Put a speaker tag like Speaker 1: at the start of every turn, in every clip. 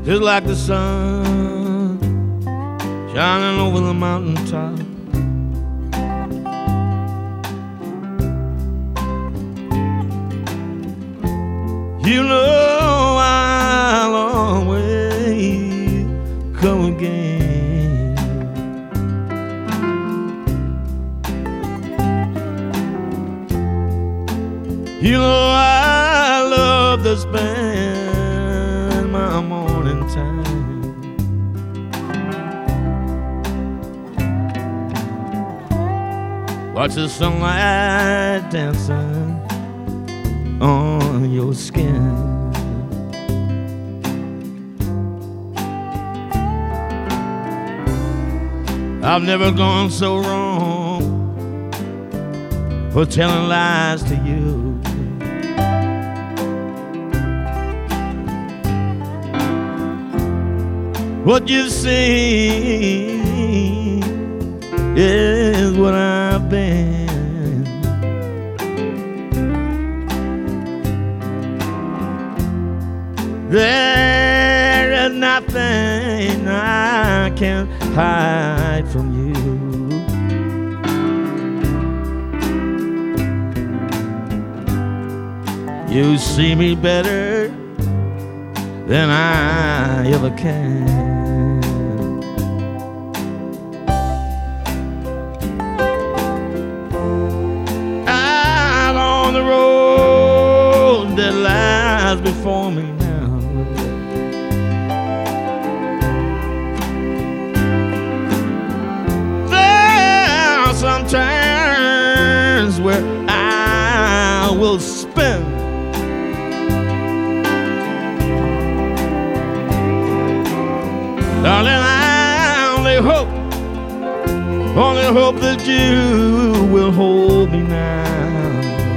Speaker 1: is like the sun shining over the mountaintop. You know I'll always come again. You know I love to spend my morning time watch the sunlight dancing on your skin. I've never gone so wrong for telling lies to you. What you've seen is what I've been. There is nothing I can hide from you. You see me better than I ever can. Out on the road that lies before me now, some turns where I will spin. Darling, I only hope that you will hold me now.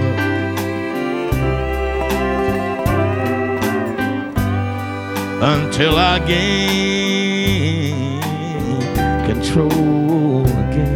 Speaker 1: Until I gain control again.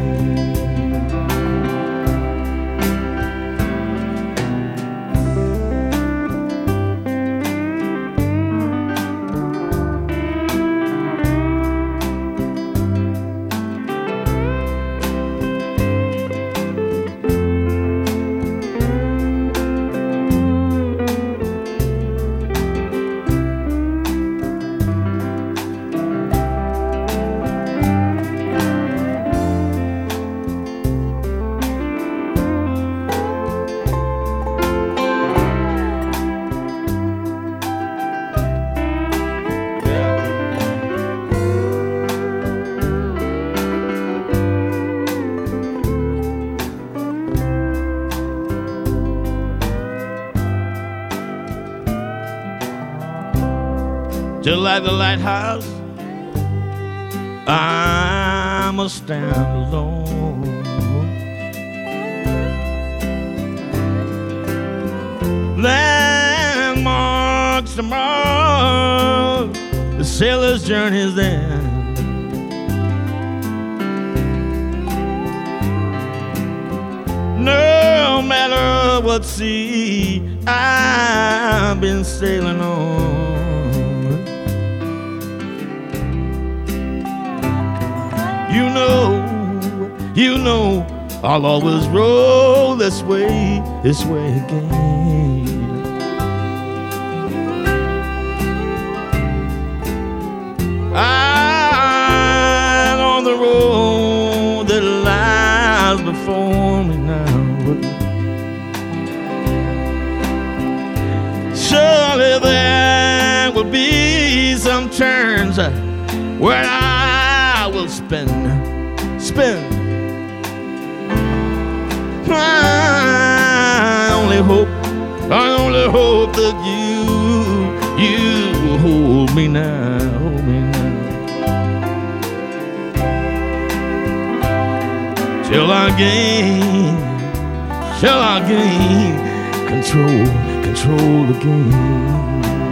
Speaker 1: Just like the lighthouse, I must stand alone. Landmarks tomorrow, the sailor's journey's end. No matter what sea I've been sailing on, you know, I'll always roll this way again. I'm on the road that lies before me now. Surely there will be some turns where I will spin. I only hope that you will hold me now, till I gain control again.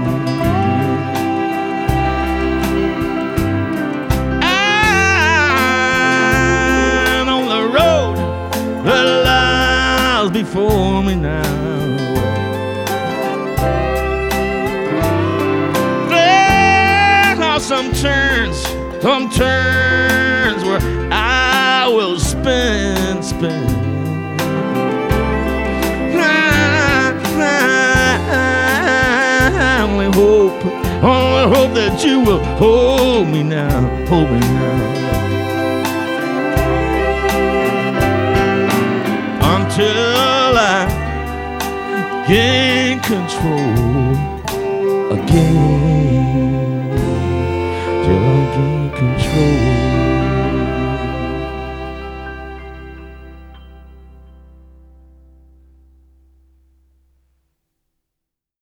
Speaker 1: Before me now, some turns where I will spend. I only hope that you will hold me now, until I gain control again, till I gain control.